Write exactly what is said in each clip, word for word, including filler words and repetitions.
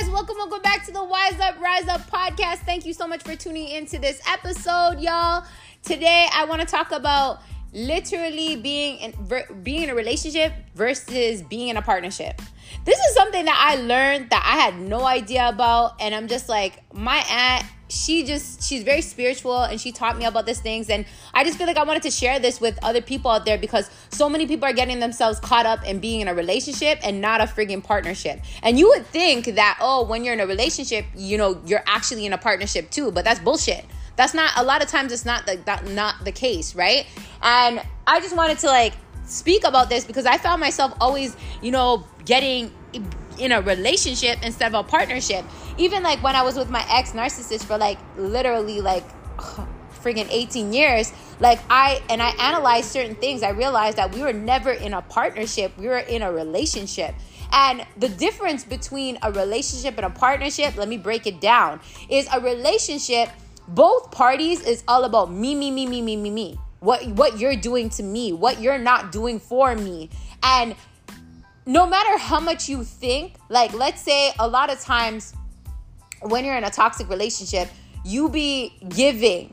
Welcome, welcome back to the Wise Up, Rise Up podcast. Thank you so much for tuning into this episode, y'all. Today, I want to talk about literally being in, ver, being in a relationship versus being in a partnership. This is something that I learned that I had no idea about. And I'm just like, my aunt, she just, she's very spiritual and she taught me about these things. And I just feel like I wanted to share this with other people out there because so many people are getting themselves caught up in being in a relationship and not a friggin' partnership. And you would think that, oh, when you're in a relationship, you know, you're actually in a partnership too, but that's bullshit. That's not, a lot of times it's not the, that, not the case, right? And I just wanted to like speak about this because I found myself always, you know, getting in a relationship instead of a partnership. Even like when I was with my ex narcissist for like literally like ugh, friggin' eighteen years, like I, and I analyzed certain things. I realized that we were never in a partnership. We were in a relationship. And the difference between a relationship and a partnership, let me break it down, is a relationship, both parties is all about me, me, me, me, me, me, me. What, what you're doing to me, what you're not doing for me. And no matter how much you think, like let's say a lot of times when you're in a toxic relationship, you be giving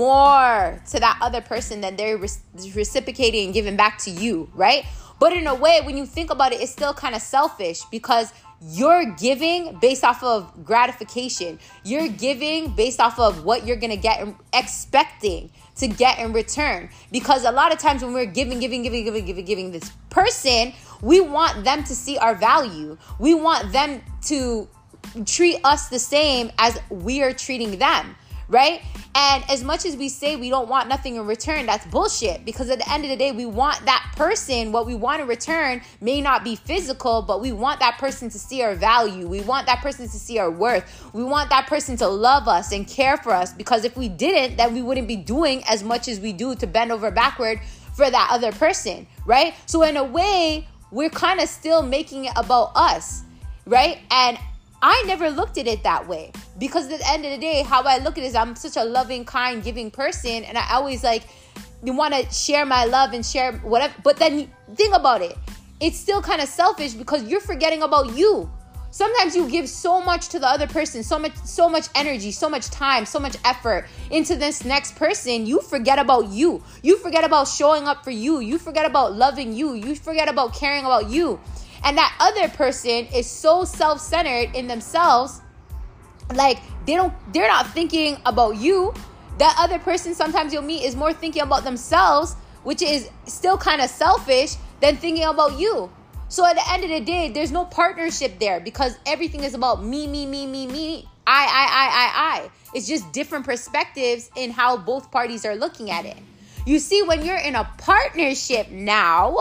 more to that other person than they're re- reciprocating and giving back to you, right? But in a way, when you think about it, it's still kind of selfish because you're giving based off of gratification. You're giving based off of what you're going to get, expecting to get in return. Because a lot of times when we're giving, giving, giving, giving, giving, giving this person, we want them to see our value. We want them to treat us the same as we are treating them, right? And as much as we say we don't want nothing in return, that's bullshit. Because at the end of the day, we want that person, what we want in return may not be physical, but we want that person to see our value. We want that person to see our worth. We want that person to love us and care for us. Because if we didn't, then we wouldn't be doing as much as we do to bend over backward for that other person, right? So in a way, we're kind of still making it about us, right? And I never looked at it that way because at the end of the day, how I look at it is I'm such a loving, kind, giving person. And I always like, you want to share my love and share whatever. But then think about it. It's still kind of selfish because you're forgetting about you. Sometimes you give so much to the other person, so much, so much energy, so much time, so much effort into this next person. You forget about you. You forget about showing up for you. You forget about loving you. You forget about caring about you. And that other person is so self-centered in themselves, like they don't, they're not thinking about you. That other person sometimes you'll meet is more thinking about themselves, which is still kind of selfish than thinking about you. So at the end of the day, there's no partnership there because everything is about me, me, me, me, me, I, I, I, I, I. It's just different perspectives in how both parties are looking at it. You see, when you're in a partnership now,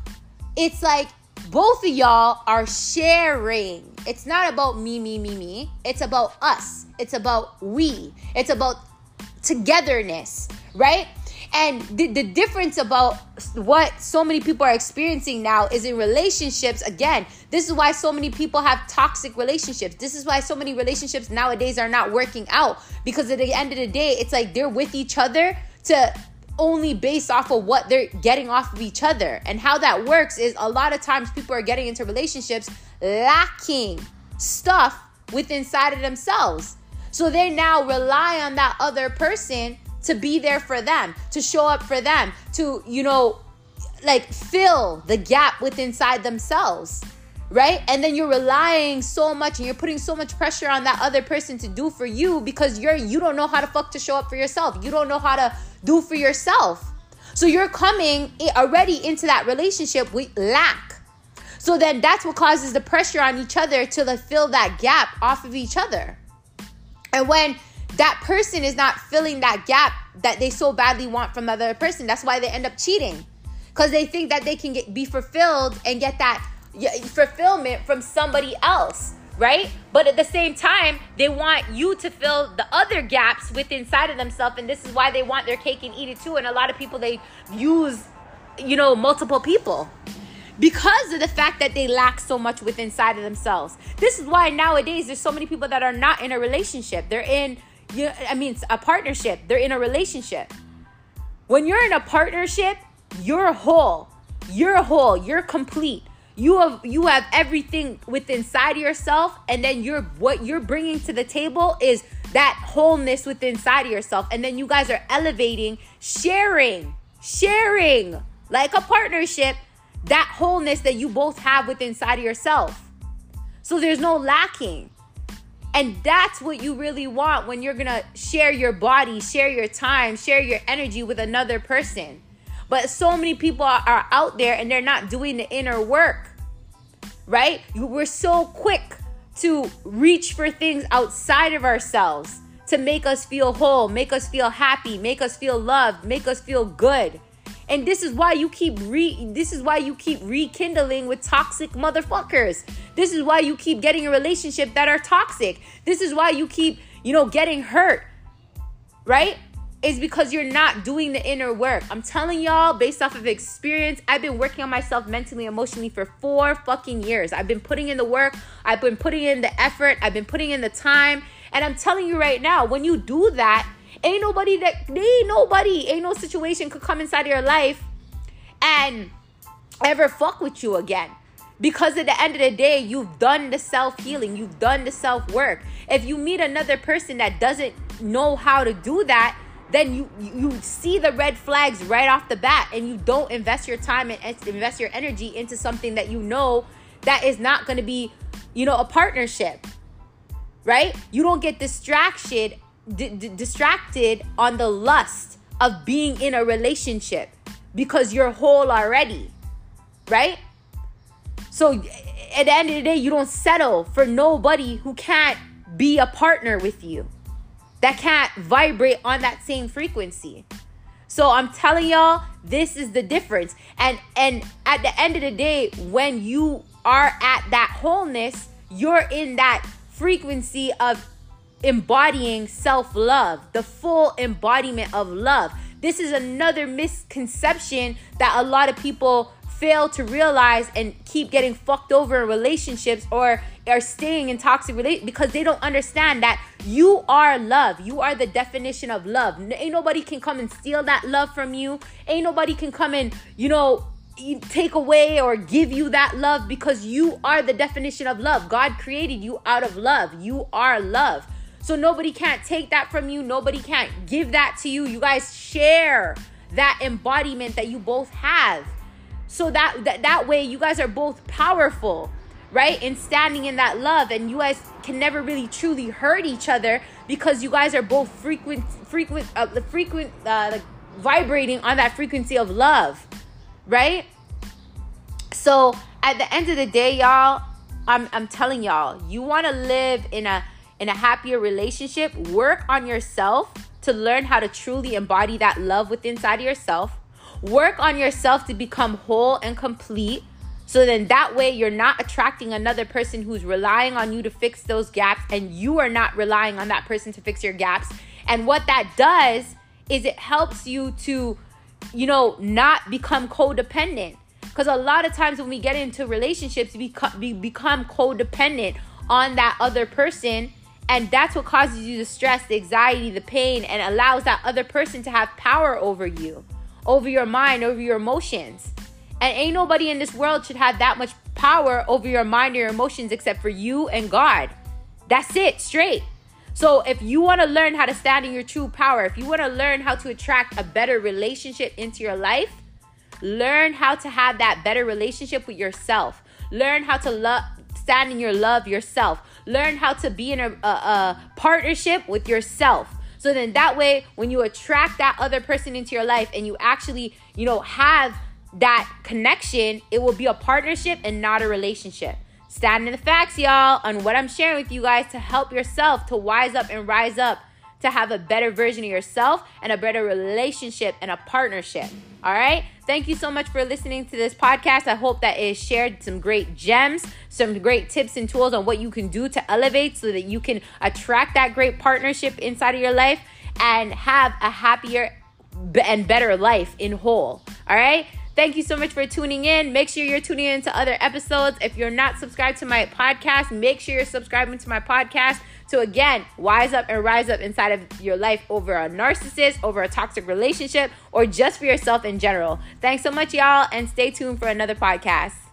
it's like both of y'all are sharing. It's not about me, me, me, me. It's about us. It's about we. It's about togetherness, right? And the, the difference about what so many people are experiencing now is in relationships. Again, this is why so many people have toxic relationships. This is why so many relationships nowadays are not working out. Because at the end of the day, it's like they're with each other to only based off of what they're getting off of each other. And how that works is a lot of times people are getting into relationships lacking stuff within inside of themselves. So they now rely on that other person to be there for them, to show up for them, to, you know, like fill the gap within inside themselves, right? And then you're relying so much and you're putting so much pressure on that other person to do for you because you're, you don't know how to fuck to show up for yourself. You don't know how to do for yourself. So you're coming already into that relationship with lack. So then that's what causes the pressure on each other to like fill that gap off of each other. And when that person is not filling that gap that they so badly want from the other person, that's why they end up cheating. Because they think that they can get be fulfilled and get that fulfillment from somebody else, right? But at the same time, they want you to fill the other gaps within inside of themselves. And this is why they want their cake and eat it too. And a lot of people, they use, you know, multiple people because of the fact that they lack so much within inside of themselves. This is why nowadays there's so many people that are not in a relationship. They're in, you know, I mean, a partnership. They're in a relationship. When you're in a partnership, you're whole. You're whole. You're complete. You have you have everything within inside of yourself, and then you're what you're bringing to the table is that wholeness within inside of yourself, and then you guys are elevating, sharing, sharing like a partnership, that wholeness that you both have within inside of yourself. So there's no lacking. And that's what you really want when you're gonna share your body, share your time, share your energy with another person. But so many people are, are out there and they're not doing the inner work, right? We're so quick to reach for things outside of ourselves to make us feel whole, make us feel happy, make us feel loved, make us feel good. And this is why you keep re this is why you keep rekindling with toxic motherfuckers. This is why you keep getting a relationship that are toxic. This is why you keep, you know, getting hurt, right? Is because you're not doing the inner work. I'm telling y'all, based off of experience, I've been working on myself mentally, emotionally for four fucking years. I've been putting in the work. I've been putting in the effort. I've been putting in the time. And I'm telling you right now, when you do that, ain't nobody that, ain't nobody, ain't no situation could come inside of your life and ever fuck with you again. Because at the end of the day, you've done the self-healing. You've done the self-work. If you meet another person that doesn't know how to do that, then you you see the red flags right off the bat, and you don't invest your time and invest your energy into something that you know that is not going to be, you know, a partnership, right? You don't get distracted, d- d- distracted on the lust of being in a relationship because you're whole already, right? So at the end of the day, you don't settle for nobody who can't be a partner with you, that can't vibrate on that same frequency. So I'm telling y'all, this is the difference. And and at the end of the day, when you are at that wholeness, you're in that frequency of embodying self-love, the full embodiment of love. This is another misconception that a lot of people fail to realize and keep getting fucked over in relationships or are staying in toxic relationships because they don't understand that you are love. You are the definition of love. Ain't nobody can come and steal that love from you. Ain't nobody can come and, you know, take away or give you that love, because you are the definition of love. God created you out of love. You are love. So nobody can't take that from you. Nobody can't give that to you. You guys share that embodiment that you both have. So that, that that way you guys are both powerful, right? And standing in that love, and you guys can never really truly hurt each other because you guys are both frequent, frequent, uh, the frequent, uh, like vibrating on that frequency of love, right? So at the end of the day, y'all, I'm I'm telling y'all, you want to live in a in a happier relationship. Work on yourself to learn how to truly embody that love within inside of yourself. Work on yourself to become whole and complete. So then that way you're not attracting another person who's relying on you to fix those gaps, and you are not relying on that person to fix your gaps. And what that does is it helps you to, you know, not become codependent. Because a lot of times when we get into relationships, we, become, we become codependent on that other person. And that's what causes you the stress, the anxiety, the pain, and allows that other person to have power over you, over your mind, over your emotions. And ain't nobody in this world should have that much power over your mind or your emotions except for you and God. That's it, straight. So if you want to learn how to stand in your true power, if you want to learn how to attract a better relationship into your life, learn how to have that better relationship with yourself. Learn how to love, stand in your love yourself. Learn how to be in a, a, a partnership with yourself. So then that way, when you attract that other person into your life and you actually, you know, have that connection, it will be a partnership and not a relationship. Stand in the facts, y'all, on what I'm sharing with you guys to help yourself to wise up and rise up, to have a better version of yourself and a better relationship and a partnership. All right. Thank you so much for listening to this podcast. I hope that it shared some great gems, some great tips and tools on what you can do to elevate so that you can attract that great partnership inside of your life and have a happier and better life in whole. All right. Thank you so much for tuning in. Make sure you're tuning in to other episodes. If you're not subscribed to my podcast, make sure you're subscribing to my podcast. So again, wise up and rise up inside of your life over a narcissist, over a toxic relationship, or just for yourself in general. Thanks so much, y'all, and stay tuned for another podcast.